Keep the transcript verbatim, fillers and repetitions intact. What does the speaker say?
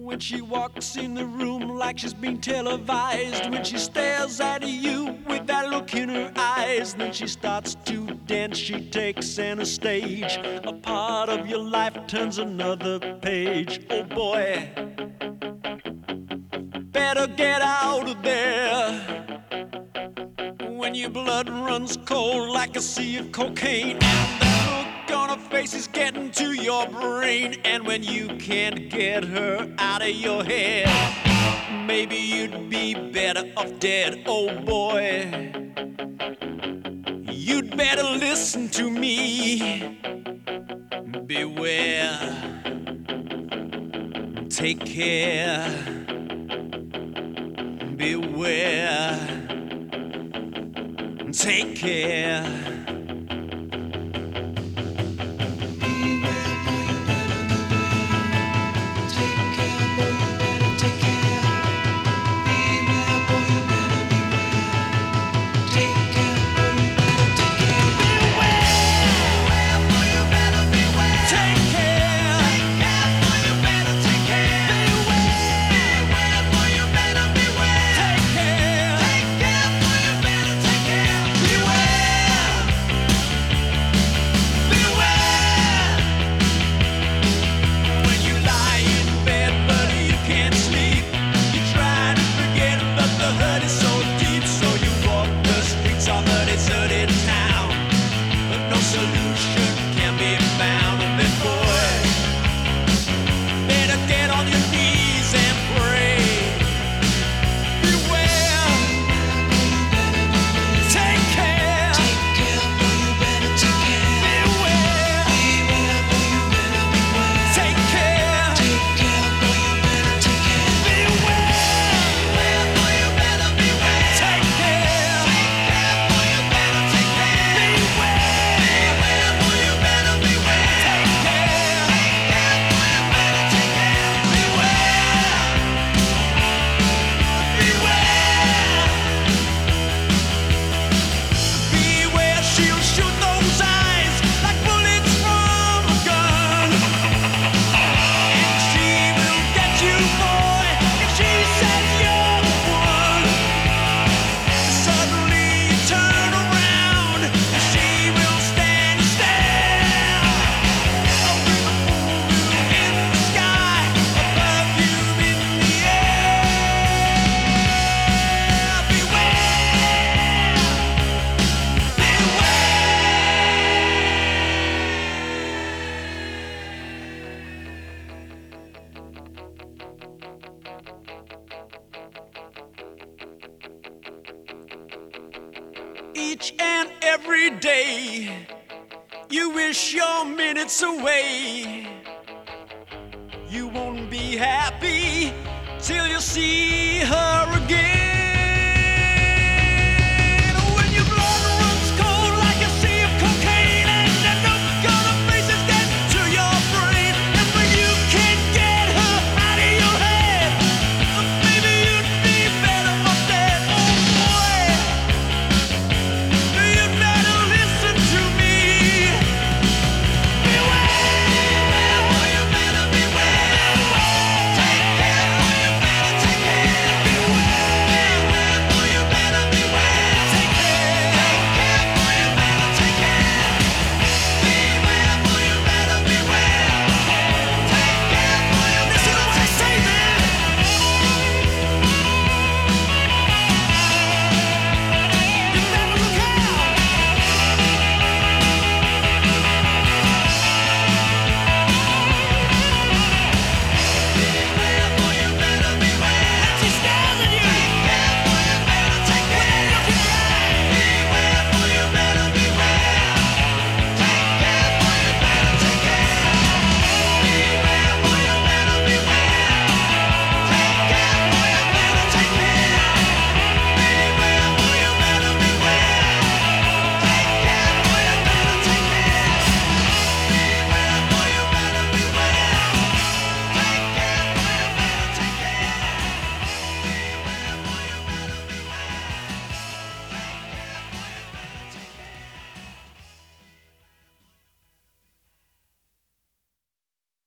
When she walks in the room like she's being televised, when she stares at you with that look in her eyes, then she starts to dance, she takes center stage. A part of your life turns another page. Oh boy, better get out of there when your blood runs cold like a sea of cocaine, and that look on her face is getting to your brain. And when you can't get her out of your head, maybe you'd be better off dead. Oh boy, you'd better listen to me. Beware, take care, beware, take care. Each and every day, you wish your minutes away. You won't be happy till you see her again.